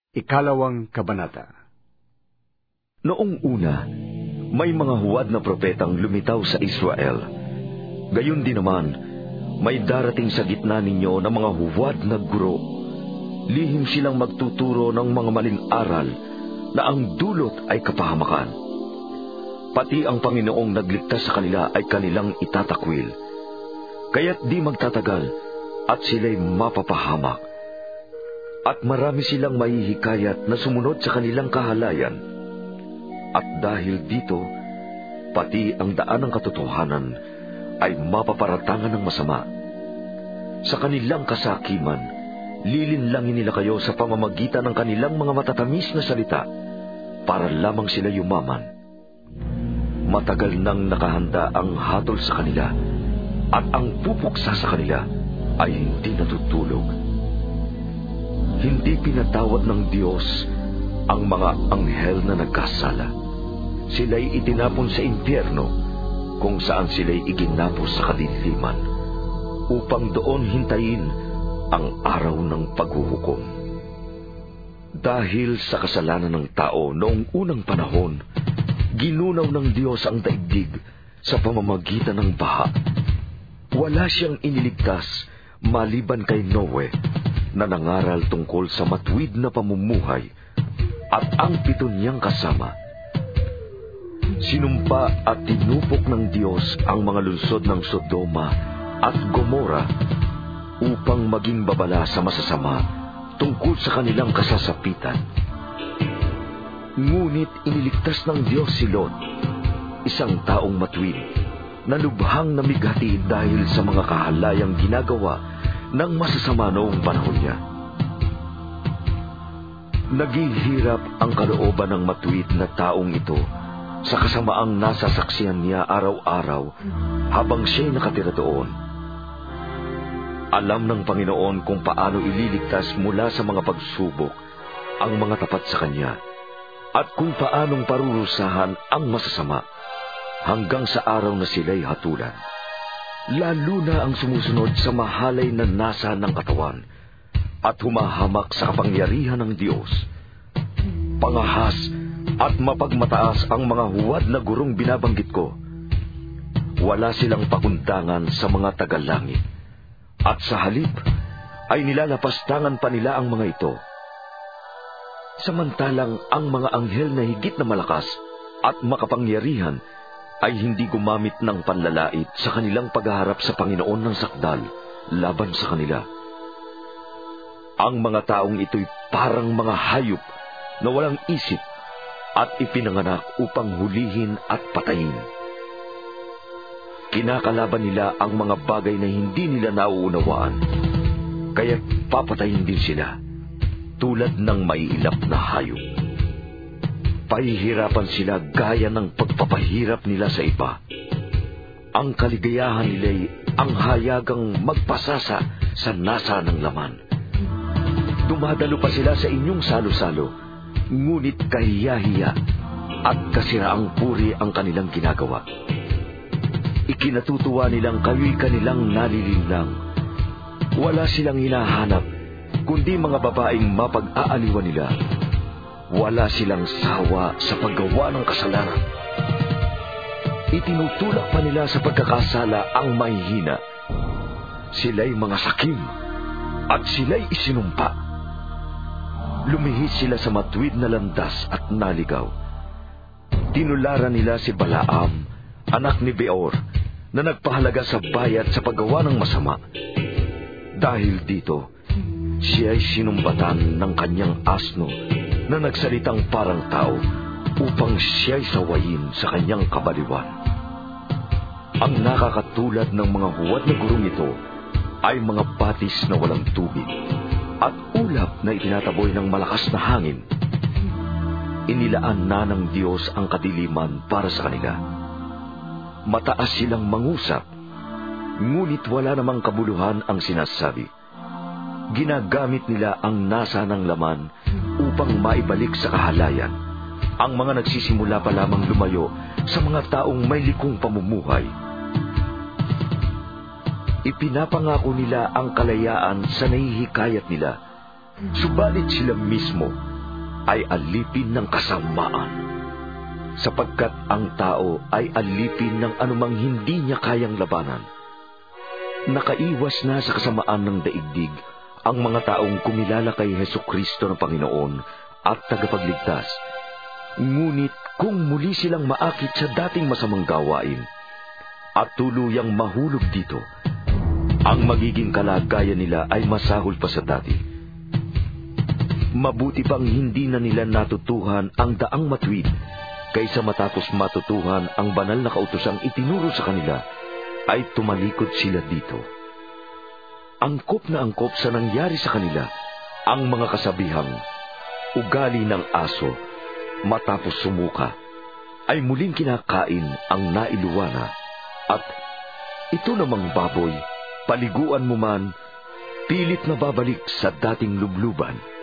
Ikalawang Kabanata. Noong una, may mga huwad na propetang lumitaw sa Israel. Gayon din naman, may darating sa gitna ninyo na mga huwad na guro. Lihim silang magtuturo ng mga maling aral na ang dulot ay kapahamakan. Pati ang Panginoong nagligtas sa kanila ay kanilang itatakwil. Kaya't di magtatagal at sila'y mapapahamak. At marami silang mahihikayat na sumunod sa kanilang kahalayan. At dahil dito, pati ang daan ng katotohanan ay mapaparatangan ng masama. Sa kanilang kasakiman, lilinlangin nila kayo sa pamamagitan ng kanilang mga matatamis na salita para lamang sila yumaman. Matagal nang nakahanda ang hatol sa kanila at ang pupuksa sa kanila ay hindi natutulog. Hindi pinatawad ng Diyos ang mga anghel na nagkasala. Sila'y itinapon sa impyerno kung saan sila'y iginapos sa kadiliman upang doon hintayin ang araw ng paghuhukom. Dahil sa kasalanan ng tao noong unang panahon, ginunaw ng Diyos ang daigdig sa pamamagitan ng baha. Wala siyang iniligtas maliban kay Noe na nangaral tungkol sa matuwid na pamumuhay at ang 7 niyang kasama. Sinumpa at tinupok ng Diyos ang mga lungsod ng Sodoma at Gomora upang maging babala sa masasama tungkol sa kanilang kasasapitan. Ngunit iniligtas ng Diyos si Lot, isang taong matuwid, na lubhang namigati dahil sa mga kahalayang ginagawa ng masasama noong panahon niya. Naghihirap ang kalooban ng matuwid na taong ito sa kasamaang nasasaksihan niya araw-araw habang siya'y nakatira doon. Alam ng Panginoon kung paano ililigtas mula sa mga pagsubok ang mga tapat sa Kanya at kung paanong parurusahan ang masasama hanggang sa araw na sila'y hatulan. Lalo na ang sumusunod sa mahalay na nasa ng katawan at humahamak sa kapangyarihan ng Diyos. Pangahas at mapagmataas ang mga huwad na gurong binabanggit ko. Wala silang pakundangan sa mga tagalangit, at sa halip ay nilalapastangan pa nila ang mga ito. Samantalang ang mga anghel na higit na malakas at makapangyarihan ay hindi gumamit ng panlalait sa kanilang paghaharap sa Panginoon ng sakdal laban sa kanila. Ang mga taong ito'y parang mga hayop na walang isip at ipinanganak upang hulihin at patayin. Kinakalaban nila ang mga bagay na hindi nila nauunawaan, kaya papatayin din sila, tulad ng maiilap na hayop. Pahihirapan sila gaya ng pagpapahirap nila sa iba. Ang kaligayahan nila'y ang hayagang magpasasa sa nasa ng laman. Dumadalo pa sila sa inyong salo-salo, ngunit kahiya-hiya at kasiraang puri ang kanilang ginagawa. Ikinatutuwa nilang kayo'y kanilang nalilinlang. Wala silang hinahanap, kundi mga babaeng mapag-aaliwan nila. Wala silang sawa sa paggawa ng kasalanan. Itinutulak pa nila sa pagkakasala ang mahihina. Sila'y mga sakim at sila'y isinumpa. Lumihis sila sa matuwid na landas at naligaw. Tinularan nila si Balaam, anak ni Beor, na nagpahalaga sa bayat sa paggawa ng masama. Dahil dito, siya'y sinumbatan ng kanyang asno na nagsalitang parang tao upang siya'y sawayin sa kanyang kabaliwan. Ang nakakatulad ng mga huwad na gurong ito ay mga batis na walang tubig at ulap na itinataboy ng malakas na hangin. Inilaan na ng Diyos ang kadiliman para sa kanila. Mataas silang mangusap, ngunit wala namang kabuluhan ang sinasabi. Ginagamit nila ang nasa ng laman upang maibalik sa kahalayan ang mga nagsisimula pa lamang lumayo sa mga taong may likong pamumuhay. Ipinapangako nila ang kalayaan sa nahihikayat nila, subalit sila mismo ay alipin ng kasamaan, sapagkat ang tao ay alipin ng anumang hindi niya kayang labanan. Nakaiwas na sa kasamaan ng daigdig ang mga taong kumilala kay Hesukristo na Panginoon at tagapagligtas. Ngunit kung muli silang maakit sa dating masamang gawain at tuluyang mahulog dito, ang magiging kalagayan nila ay masahol pa sa dati. Mabuti pang hindi na nila natutuhan ang daang matuwid kaysa matapos matutuhan ang banal na kautosang itinuro sa kanila, ay tumalikod sila dito. Angkop na angkop sa nangyari sa kanila ang mga kasabihang, ugali ng aso, matapos sumuka, ay muling kinakain ang nailuwana, at ito namang baboy, paliguan mo man, pilit na babalik sa dating lubluban.